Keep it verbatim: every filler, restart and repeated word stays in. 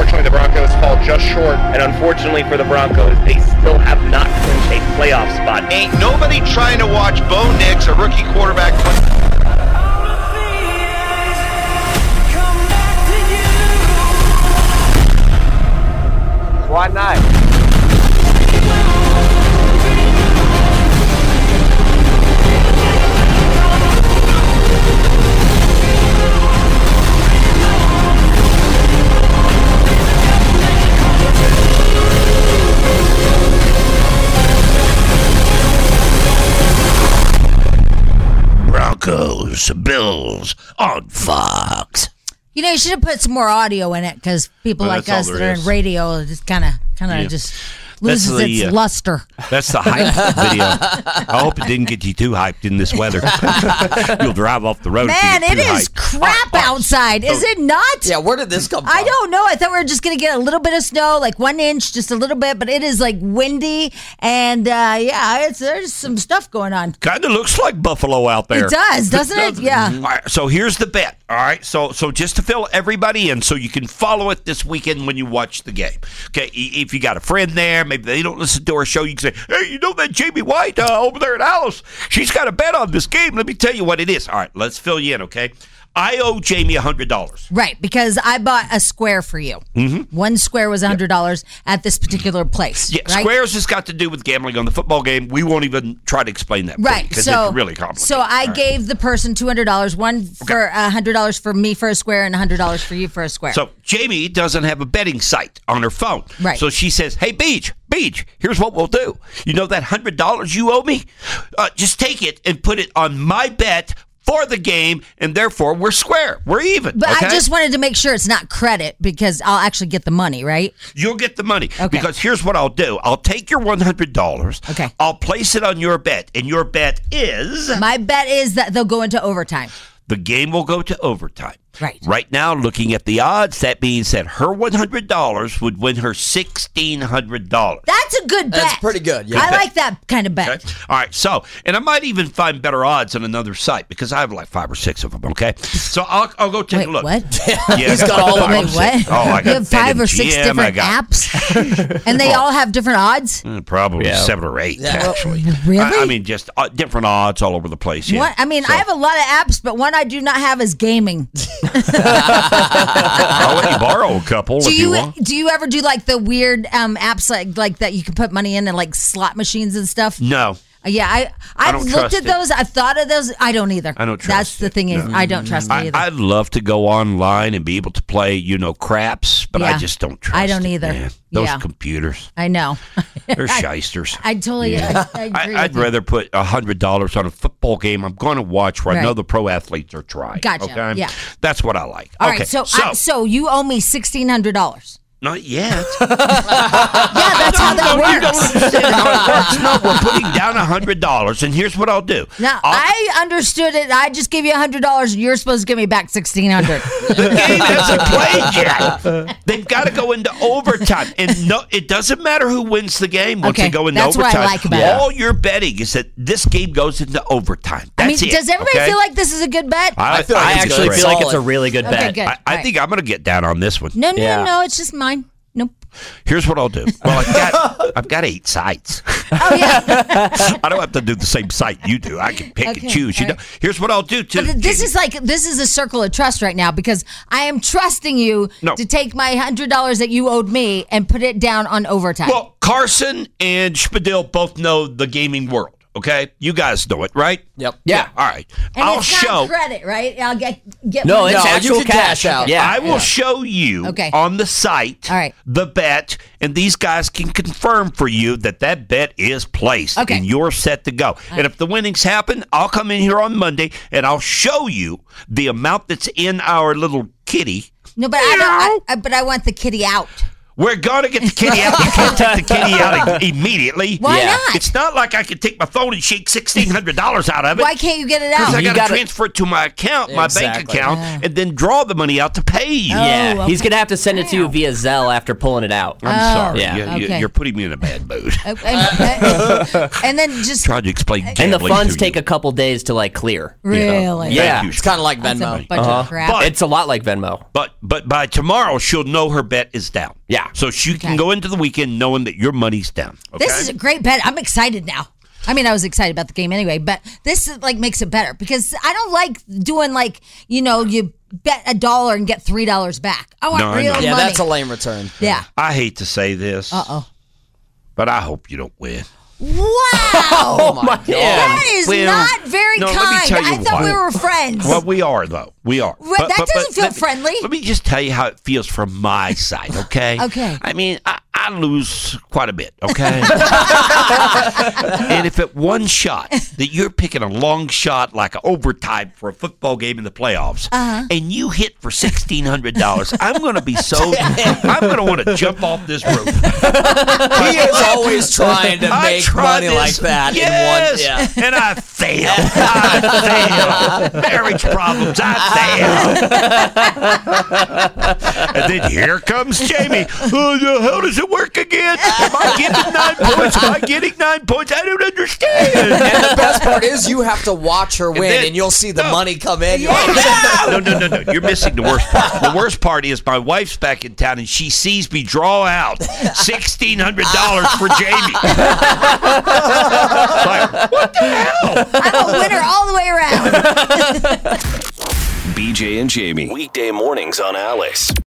Unfortunately, the Broncos fall just short. And unfortunately for the Broncos, they still have not clinched a playoff spot. Ain't nobody trying to watch Bo Nix, a rookie quarterback, play. Why not? Broncos, Bills on Fox. You know, you should have put some more audio in it because people Well, like that's us all that there are in is. radio just kind of, kind of Yeah. just That's loses the, its uh, luster. That's the hype video. I hope it didn't get you too hyped in this weather. You'll drive off the road. Man, if you it get too is hyped. crap outside, is it not? Yeah, where did this come from? I don't know. I thought we were just going to get a little bit of snow, like one inch, just a little bit, but it is like windy. And uh, yeah, it's, there's some stuff going on. Kind of looks like Buffalo out there. It does, doesn't it? Yeah. All right, so here's the bet. All right, so so just to fill everybody in, so you can follow it this weekend when you watch the game. Okay, i- if you got a friend there, maybe they don't listen to our show, you can say, "Hey, you know that Jamie White uh, over there at Alice? She's got a bet on this game. Let me tell you what it is." All right, let's fill you in. Okay, I owe Jamie a hundred dollars. Right, because I bought a square for you. Mm-hmm. One square was one hundred dollars at this particular place. Yeah, right? squares has got to do with gambling on the football game. We won't even try to explain that, Right, Because so it's really complicated. So I All right. gave the person two hundred dollars, one for one hundred dollars for me for a square and one hundred dollars for you for a square. So Jamie doesn't have a betting site on her phone. Right. So she says, "Hey, Beach, Beach, here's what we'll do. You know that one hundred dollars you owe me? Uh, just take it and put it on my bet for the game, and therefore we're square. We're even." But okay? I just wanted to make sure it's not credit because I'll actually get the money, right? You'll get the money. Okay. Because here's what I'll do. I'll take your one hundred dollars. Okay. I'll place it on your bet, and your bet is My bet is that they'll go into overtime. the game will go to overtime. Right. Right now, looking at the odds, that means that her one hundred dollars would win her sixteen hundred dollars. That's a good bet. That's pretty good, yeah. I like that kind of bet. Okay. All right. So, and I might even find better odds on another site because I have like five or six of them. Okay. So I'll, I'll go take Wait, a look. what? Yeah, He's got all of five them. or Wait, six. what? Oh, I You got have five or BetMGM, six I different got- apps, and they all have different odds. Uh, Probably Yeah. seven or eight, Yeah. actually. Really? I, I mean, just uh, different odds all over the place. Yeah. One, I mean, So, I have a lot of apps, but one I do not have is gaming. I'll let you borrow a couple Do if you, you want. do you ever do like the weird um, apps like like that you can put money in and like slot machines and stuff? No. Yeah, I I I've don't looked trust at it. those. I've thought of those. I don't either. I don't trust That's the it. thing is No. I don't trust it I, either. I'd love to go online and be able to play, you know, craps, but I Yeah. just don't trust I don't it, either. man. Those Yeah. computers, I know. they're shysters. I totally. I, I agree I, I'd with you. rather put a hundred dollars on a football game I'm going to watch where I know Right. the pro athletes are trying. Gotcha. Okay? Yeah. That's what I like. All okay. right, so so I, so you owe me sixteen hundred dollars. not yet. Yeah, that's how that You don't works. understand how it works. No, we're putting down a hundred dollars, and here's what I'll do. Now I'll- I understood it. I just gave you a hundred dollars, and you're supposed to give me back sixteen hundred. The game hasn't played yet. They've got to go into overtime, and no, it doesn't matter who wins the game once Okay, they go into that's what I overtime. like about it. All you're betting is that this game goes into overtime. I That's mean, it, does everybody okay? feel like this is a good bet? I, I feel like I it's actually good. feel like it's a Solid. really good Okay, bet. good. I, I All right. think I'm going to get down on this one. No, no, Yeah. no, no. It's just mine. Nope. Here's what I'll do. Well, I've got I've got eight sites. Oh yeah. I don't have to do the same site you do. I can pick Okay, and choose. You all know. Here's what I'll do too. But this is like this is a circle of trust right now because I am trusting you No. to take my hundred dollars that you owed me and put it down on overtime. Well, Carson and Spadil both know the gaming world. Okay, you guys know it, right? Yep. Yeah. All right. and I'll it's show. not credit, right? I'll get get No, money. it's No, you actual can cash. cash out. Yeah. I will show you Okay. on the site All right. the bet, and these guys can confirm for you that that bet is placed, Okay. and you're set to go. And if the winnings happen, I'll come in here on Monday, and I'll show you the amount that's in our little kitty. No, but I don't. I, I, but I want the kitty out. We're going to get the kitty out. You can't take the kitty out e- immediately. Why Yeah. not? It's not like I can take my phone and shake sixteen hundred dollars out of it. Why can't you get it Because out? I You got to gotta- transfer it to my account, my bank Exactly. account, and then draw the money out to pay you. Yeah, Oh, he's okay. gonna have to send it to you via Zelle after pulling it out. I'm Oh, sorry. yeah. You, you, Okay. You're putting me in a bad mood. Uh, and, and then just Tried to explain And the gambling funds to take you. a couple days to like clear. really. Yeah. Thank you. It's kind of like That's a Venmo. bunch of crap. But- It's a lot like Venmo. But but by tomorrow, she'll know her bet is down. Yeah. So she Okay. can go into the weekend knowing that your money's down. Okay? This is a great bet. I'm excited now. I mean, I was excited about the game anyway, but this is, like makes it better because I don't like doing like, you know, you bet a dollar and get three dollars back. I want No, I real know. money. Yeah, that's a lame return. Yeah. I hate to say this, Uh-oh. but I hope you don't win. Wow. Oh my god. That is Well, not very no, let me kind. tell you I thought why. we were friends. Well, we are, though. We are. Well, that doesn't feel let me- friendly. Let me just tell you how it feels from my side, okay? Okay. I mean, I, I lose quite a bit, okay? And if at one shot that you're picking a long shot like an overtime for a football game in the playoffs, Uh-huh. and you hit for sixteen hundred dollars, I'm going to be so, I'm going to want to jump off this roof. He is always trying to I make tried money this. like that Yes, in one. Yeah. and I failed. I failed. Marriage problems. I failed. And then here comes Jamie. Oh, no, how does it work again? Am I getting nine points? Am I getting nine points? I don't understand. And the best part is you have to watch her win, and, then- you'll see the no. money come in. You're like, No, no, no, no. You're missing the worst part. The worst part is my wife's back in town and she sees me draw out sixteen hundred dollars for Jamie. Like, what the hell? I'm a winner all the way around. B J and Jamie. Weekday mornings on Alice.